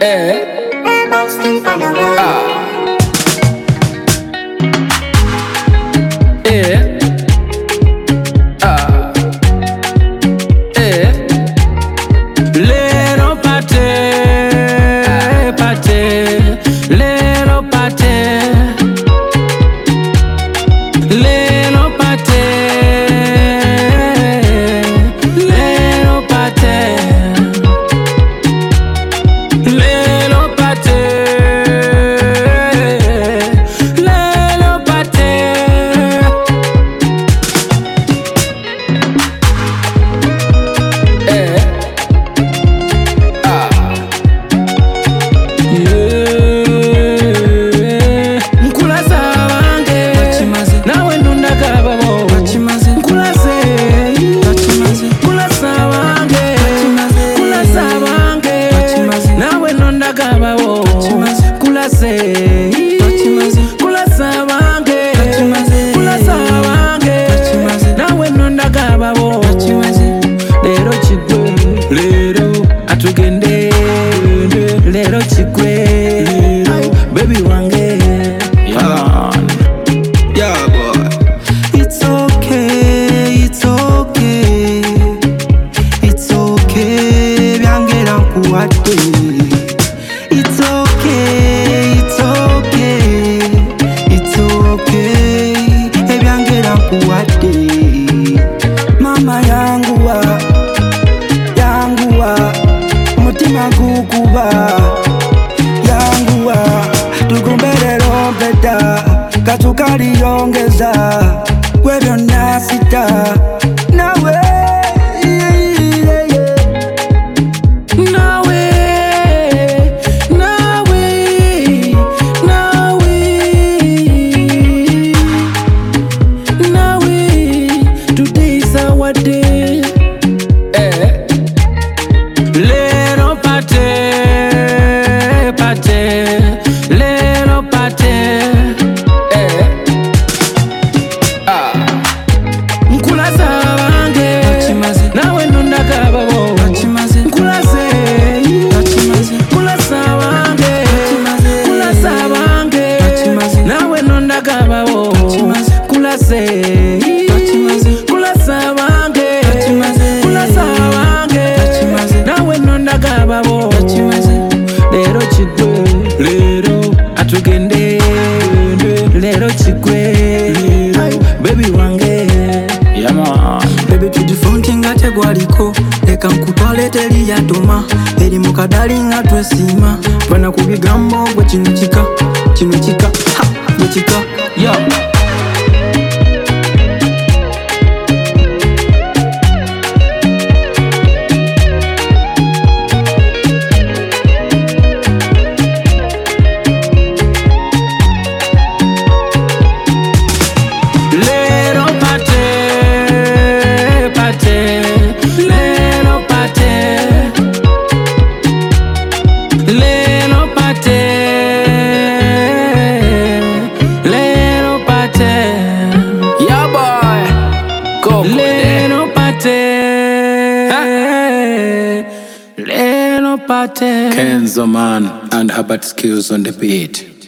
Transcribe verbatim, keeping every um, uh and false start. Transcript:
Eh. Ah. Eh. Ah. Eh. Little party, party, little party, little party, little party, little party, little party. Eh. Lero chikwe, baby wange, yeah, yeah boy. It's okay, it's okay, it's okay, byangera nkuwate. It's okay, it's okay, it's okay, byangera nkuwate. Mama yangu wa, yangu wa, mutima gukuba. Katukaliongeza kwebyo nasita nawe nawe nawe nawe nawe today is our day. Eh. Little party, party, little party. Lero chikwe, lero atugende, lero chikwe, baby wange, yeah man. Baby tujifunti ngate gwaliko, leka nkutwale teri ya toma, eri mukadali nga twesima, bana kubigambo gwe kino chika, kino chika, ha, gwe chika, yo. Little party, little party. Kenzo Man and Herbert Skills on the beat.